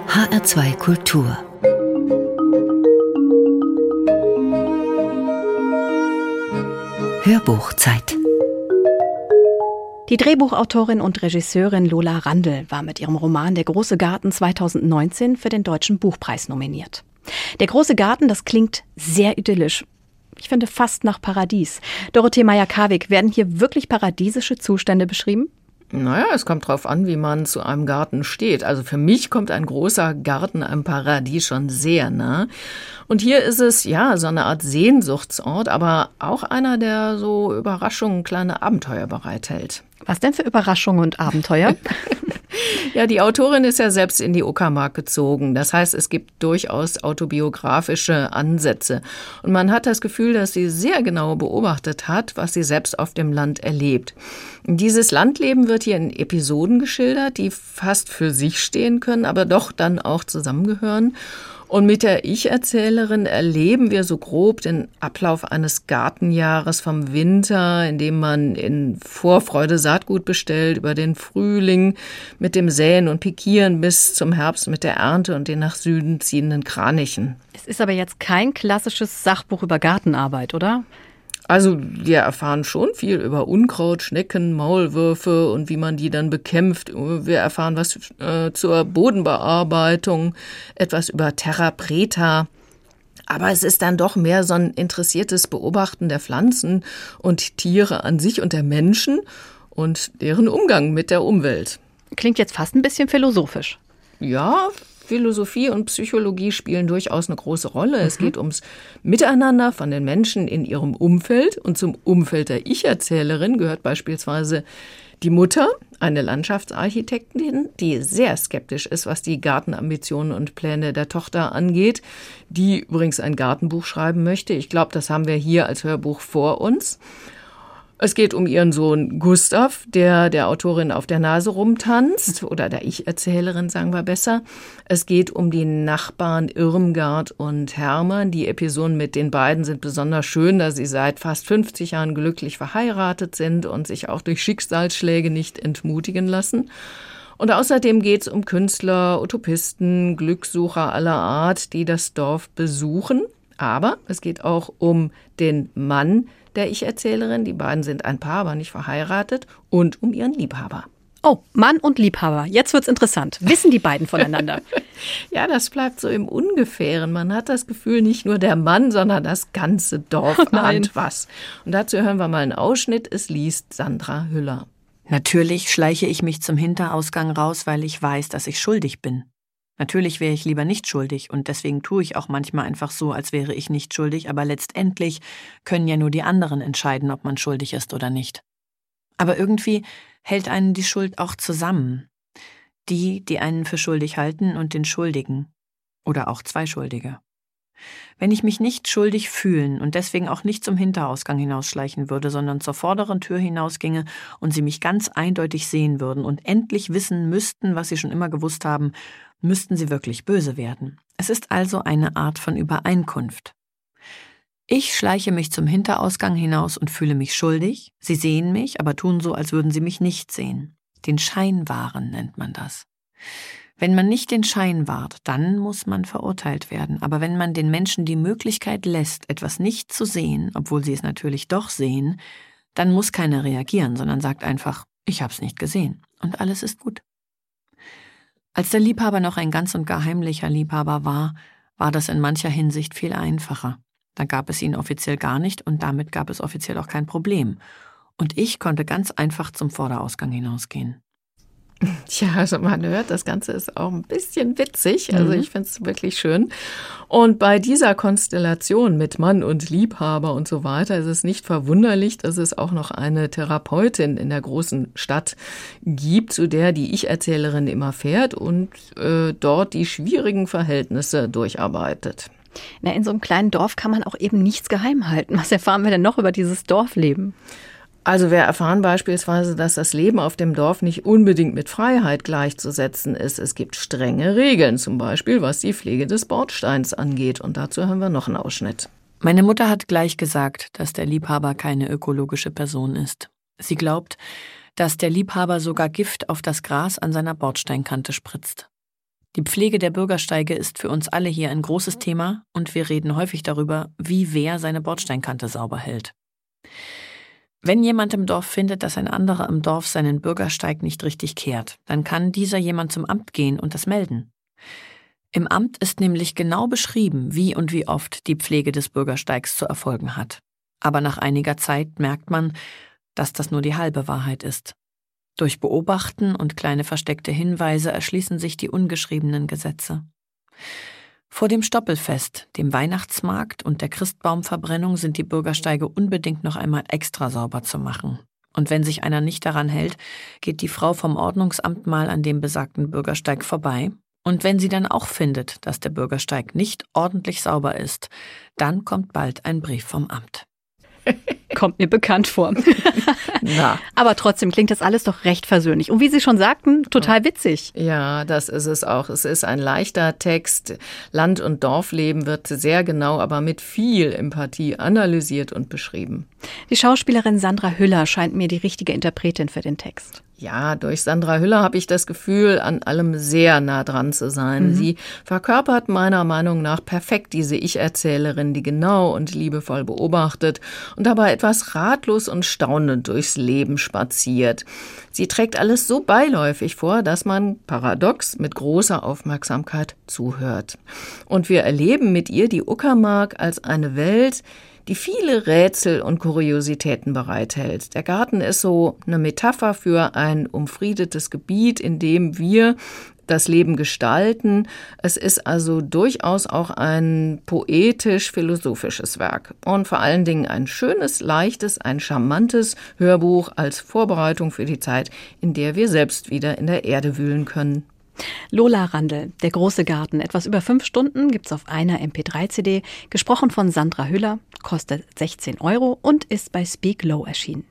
HR2 Kultur. Hörbuchzeit. Die Drehbuchautorin und Regisseurin Lola Randl war mit ihrem Roman Der große Garten 2019 für den Deutschen Buchpreis nominiert. Der große Garten, das klingt sehr idyllisch. Ich finde fast nach Paradies. Dorothee Meyer-Karwig, werden hier wirklich paradiesische Zustände beschrieben? Naja, es kommt drauf an, wie man zu einem Garten steht. Also für mich kommt ein großer Garten einem Paradies schon sehr nah. Und hier ist es ja so eine Art Sehnsuchtsort, aber auch einer, der so Überraschungen, kleine Abenteuer bereithält. Was denn für Überraschungen und Abenteuer? Ja, die Autorin ist ja selbst in die Uckermark gezogen. Das heißt, es gibt durchaus autobiografische Ansätze. Und man hat das Gefühl, dass sie sehr genau beobachtet hat, was sie selbst auf dem Land erlebt. Dieses Landleben wird hier in Episoden geschildert, die fast für sich stehen können, aber doch dann auch zusammengehören. Und mit der Ich-Erzählerin erleben wir so grob den Ablauf eines Gartenjahres vom Winter, in dem man in Vorfreude Saatgut bestellt, über den Frühling mit dem Säen und Pikieren bis zum Herbst mit der Ernte und den nach Süden ziehenden Kranichen. Es ist aber jetzt kein klassisches Sachbuch über Gartenarbeit, oder? Also wir erfahren schon viel über Unkraut, Schnecken, Maulwürfe und wie man die dann bekämpft. Wir erfahren was zur Bodenbearbeitung, etwas über Terra Preta. Aber es ist dann doch mehr so ein interessiertes Beobachten der Pflanzen und Tiere an sich und der Menschen und deren Umgang mit der Umwelt. Klingt jetzt fast ein bisschen philosophisch. Ja, Philosophie und Psychologie spielen durchaus eine große Rolle. Es geht ums Miteinander von den Menschen in ihrem Umfeld. Und zum Umfeld der Ich-Erzählerin gehört beispielsweise die Mutter, eine Landschaftsarchitektin, die sehr skeptisch ist, was die Gartenambitionen und Pläne der Tochter angeht, die übrigens ein Gartenbuch schreiben möchte. Ich glaube, das haben wir hier als Hörbuch vor uns. Es geht um ihren Sohn Gustav, der Autorin auf der Nase rumtanzt, oder der Ich-Erzählerin, sagen wir besser. Es geht um die Nachbarn Irmgard und Hermann. Die Episoden mit den beiden sind besonders schön, da sie seit fast 50 Jahren glücklich verheiratet sind und sich auch durch Schicksalsschläge nicht entmutigen lassen. Und außerdem geht es um Künstler, Utopisten, Glückssucher aller Art, die das Dorf besuchen. Aber es geht auch um den Mann der Ich-Erzählerin. Die beiden sind ein Paar, aber nicht verheiratet. Und um ihren Liebhaber. Oh, Mann und Liebhaber. Jetzt wird's interessant. Wissen die beiden voneinander? Ja, das bleibt so im Ungefähren. Man hat das Gefühl, nicht nur der Mann, sondern das ganze Dorf ahnt was. Und dazu hören wir mal einen Ausschnitt. Es liest Sandra Hüller. Natürlich schleiche ich mich zum Hinterausgang raus, weil ich weiß, dass ich schuldig bin. Natürlich wäre ich lieber nicht schuldig und deswegen tue ich auch manchmal einfach so, als wäre ich nicht schuldig, aber letztendlich können ja nur die anderen entscheiden, ob man schuldig ist oder nicht. Aber irgendwie hält einen die Schuld auch zusammen. Die einen für schuldig halten und den Schuldigen. Oder auch zwei Schuldige. Wenn ich mich nicht schuldig fühlen und deswegen auch nicht zum Hinterausgang hinausschleichen würde, sondern zur vorderen Tür hinausginge und sie mich ganz eindeutig sehen würden und endlich wissen müssten, was sie schon immer gewusst haben, müssten sie wirklich böse werden. Es ist also eine Art von Übereinkunft. Ich schleiche mich zum Hinterausgang hinaus und fühle mich schuldig. Sie sehen mich, aber tun so, als würden sie mich nicht sehen. Den Schein wahren nennt man das. Wenn man nicht den Schein wahrt, dann muss man verurteilt werden. Aber wenn man den Menschen die Möglichkeit lässt, etwas nicht zu sehen, obwohl sie es natürlich doch sehen, dann muss keiner reagieren, sondern sagt einfach, ich hab's nicht gesehen. Und alles ist gut. Als der Liebhaber noch ein ganz und gar heimlicher Liebhaber war, war das in mancher Hinsicht viel einfacher. Da gab es ihn offiziell gar nicht und damit gab es offiziell auch kein Problem. Und ich konnte ganz einfach zum Vorderausgang hinausgehen. Tja, also man hört, das Ganze ist auch ein bisschen witzig. Also ich finde es wirklich schön. Und bei dieser Konstellation mit Mann und Liebhaber und so weiter ist es nicht verwunderlich, dass es auch noch eine Therapeutin in der großen Stadt gibt, zu der die Ich-Erzählerin immer fährt und dort die schwierigen Verhältnisse durcharbeitet. Na, in so einem kleinen Dorf kann man auch eben nichts geheim halten. Was erfahren wir denn noch über dieses Dorfleben? Also wir erfahren beispielsweise, dass das Leben auf dem Dorf nicht unbedingt mit Freiheit gleichzusetzen ist. Es gibt strenge Regeln, zum Beispiel was die Pflege des Bordsteins angeht. Und dazu haben wir noch einen Ausschnitt. Meine Mutter hat gleich gesagt, dass der Liebhaber keine ökologische Person ist. Sie glaubt, dass der Liebhaber sogar Gift auf das Gras an seiner Bordsteinkante spritzt. Die Pflege der Bürgersteige ist für uns alle hier ein großes Thema und wir reden häufig darüber, wie wer seine Bordsteinkante sauber hält. Wenn jemand im Dorf findet, dass ein anderer im Dorf seinen Bürgersteig nicht richtig kehrt, dann kann dieser jemand zum Amt gehen und das melden. Im Amt ist nämlich genau beschrieben, wie und wie oft die Pflege des Bürgersteigs zu erfolgen hat. Aber nach einiger Zeit merkt man, dass das nur die halbe Wahrheit ist. Durch Beobachten und kleine versteckte Hinweise erschließen sich die ungeschriebenen Gesetze. Vor dem Stoppelfest, dem Weihnachtsmarkt und der Christbaumverbrennung sind die Bürgersteige unbedingt noch einmal extra sauber zu machen. Und wenn sich einer nicht daran hält, geht die Frau vom Ordnungsamt mal an dem besagten Bürgersteig vorbei. Und wenn sie dann auch findet, dass der Bürgersteig nicht ordentlich sauber ist, dann kommt bald ein Brief vom Amt. Kommt mir bekannt vor. Na. Aber trotzdem klingt das alles doch recht versöhnlich. Und wie Sie schon sagten, total witzig. Ja, das ist es auch. Es ist ein leichter Text. Land- und Dorfleben wird sehr genau, aber mit viel Empathie analysiert und beschrieben. Die Schauspielerin Sandra Hüller scheint mir die richtige Interpretin für den Text. Ja, durch Sandra Hüller habe ich das Gefühl, an allem sehr nah dran zu sein. Sie verkörpert meiner Meinung nach perfekt diese Ich-Erzählerin, die genau und liebevoll beobachtet und dabei etwas ratlos und staunend durchs Leben spaziert. Sie trägt alles so beiläufig vor, dass man, paradox, mit großer Aufmerksamkeit zuhört. Und wir erleben mit ihr die Uckermark als eine Welt, die viele Rätsel und Kuriositäten bereithält. Der Garten ist so eine Metapher für ein umfriedetes Gebiet, in dem wir das Leben gestalten. Es ist also durchaus auch ein poetisch-philosophisches Werk und vor allen Dingen ein schönes, leichtes, ein charmantes Hörbuch als Vorbereitung für die Zeit, in der wir selbst wieder in der Erde wühlen können. Lola Randl, Der große Garten. Etwas über 5 Stunden gibt's auf einer MP3-CD, gesprochen von Sandra Hüller, kostet 16 € und ist bei Speak Low erschienen.